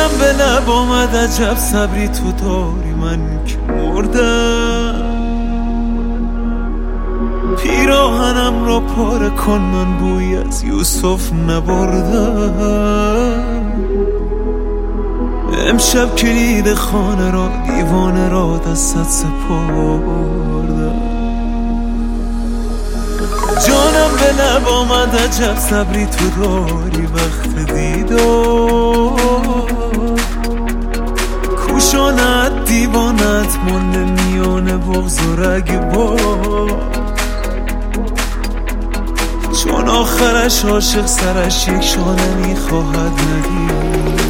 جانم به لب آمد عجب صبری تو داری، من که مردم. پیراهنم را پاره کن، من بوی از یوسف نبردم. امشب کلید خانه را دیوانه را دستت سپردم. جانم به لب آمد عجب صبری تو داری وقت دیدار. کوشانت دیوانت مانده میان بغض و رگبار. چون آخرش عاشق سرش یک شانه میخواهد ندید.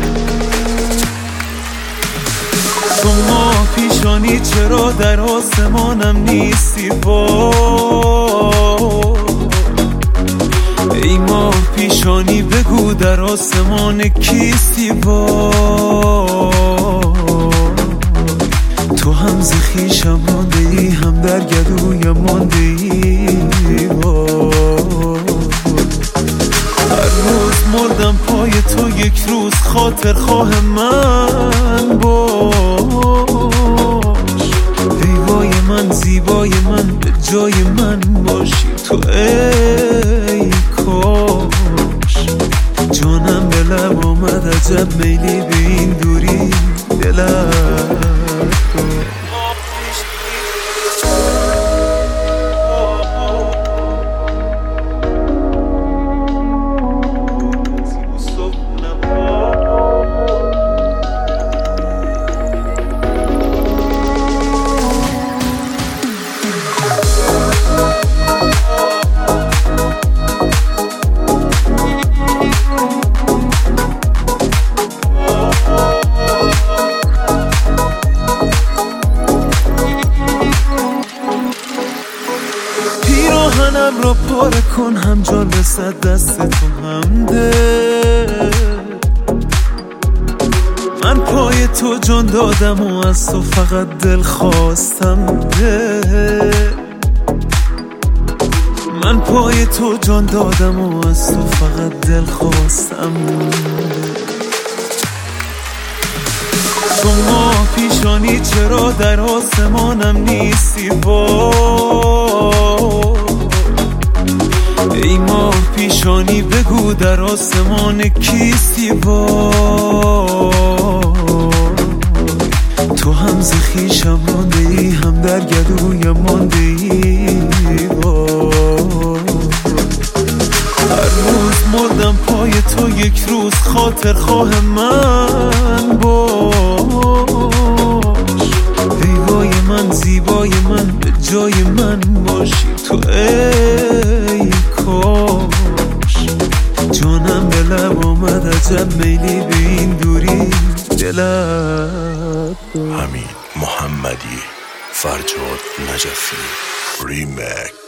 تو ماه پیشانی چرا در آسمانم نیستی وای؟ ای ماه پیشانی بگو در آسمان کیستی وای؟ تو هم ز خویشم مانده ای، هم در گلویم مانده ای وای. هر روز مردم پای تو، یک روز خاطر خواه من باش. ای وای من زیبای من، به جای من باشی تو ای کاش. جانم به لب آمد عجب میلی به این دوری دلت. پیراهنم را پاره کن، هم جان رسد دست تو هم ده. من پای تو جان دادم و از تو فقط دل خواستم ده. من پای تو جان دادم و از تو فقط دل خواستم ده. تو ماه پیشانی چرا در آسمانم نیستی وای؟ ای ماه پیشانی بگو در آسمان کیستی وای؟ تو هم ز خویشم مانده ای، هم در گلویم مانده ای وای. هر روز مردم پای تو، یک روز خاطر خواه من باش. ای وای من زیبای من، به جای من باشی تو ای کاش. جانم به لب آمد عجب میلی به این دوری دلت. امین محمدی، فرجاد نجفی ریمیک.